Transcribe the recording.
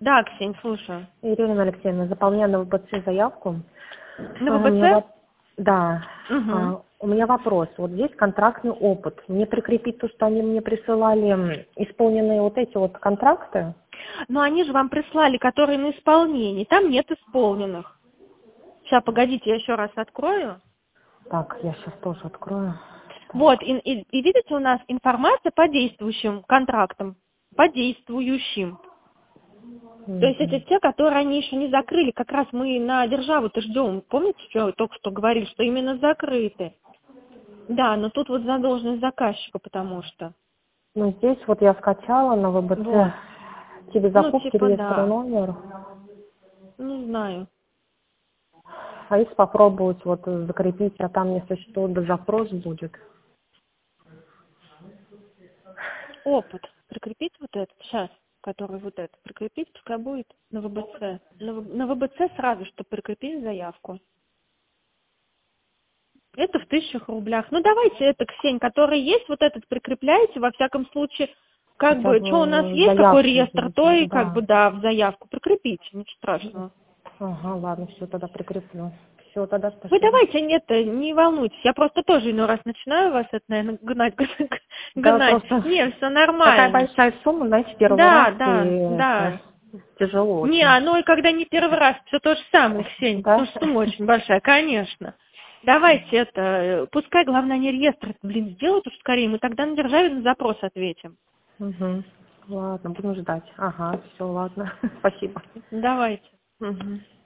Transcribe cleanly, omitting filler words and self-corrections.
Да, Ксень, слушаю. Ирина Алексеевна, заполняю на ВБЦ заявку. На У меня ВБЦ? Да. Угу. У меня вопрос. Вот здесь контрактный опыт. Мне прикрепить то, что они мне присылали исполненные вот эти вот контракты? Но они же вам прислали, которые на исполнении. Там нет исполненных. Сейчас, погодите, я еще раз открою. Так, я сейчас тоже открою. Вот, и видите, у нас информация по действующим контрактам. По действующим. То есть это те, которые они еще не закрыли. Как раз мы на державу-то ждем. Помните, что я только что говорили, что именно закрыты? Да, но тут вот задолженность заказчика, потому что. Ну, здесь вот я скачала на Вот. ВБЦ тебе Ну, закупки, типа, реестр да. номер. Не знаю. А если попробовать вот закрепить, а там, если что, да запрос будет. Опыт. Прикрепить вот этот, сейчас, который вот этот. Прикрепить, пускай будет на ВБЦ. На ВБЦ сразу, чтобы прикрепить заявку. Это в 1000 рублях. Ну, давайте это, Ксень, который есть, вот этот прикрепляете, во всяком случае, как Хотя бы, что у нас бы есть такой заявку реестр, то и, как да. бы, да, в заявку прикрепите, ничего страшного. Ага, ладно, все, тогда прикреплю. Все, тогда Вы спасибо. давайте, нет, не волнуйтесь, я просто тоже иной раз начинаю вас, это, наверное, гнать, Да, гнать. просто Не, все такая нормально. большая сумма, знаете, первый раз, Да, и да, да. это тяжело Не, очень. оно и когда не первый раз, все то же самое, Ксения, потому Да? что сумма очень большая, конечно. Давайте это, пускай, главное, они реестр, сделают уж скорее, мы тогда на державе на запрос ответим. Угу. Ладно, будем ждать. Ага, все, ладно. Спасибо. Давайте. Угу.